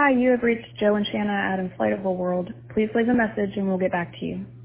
Hi, you have reached Joe and Shanna at Inflatable World. Please leave a message and we'll get back to you.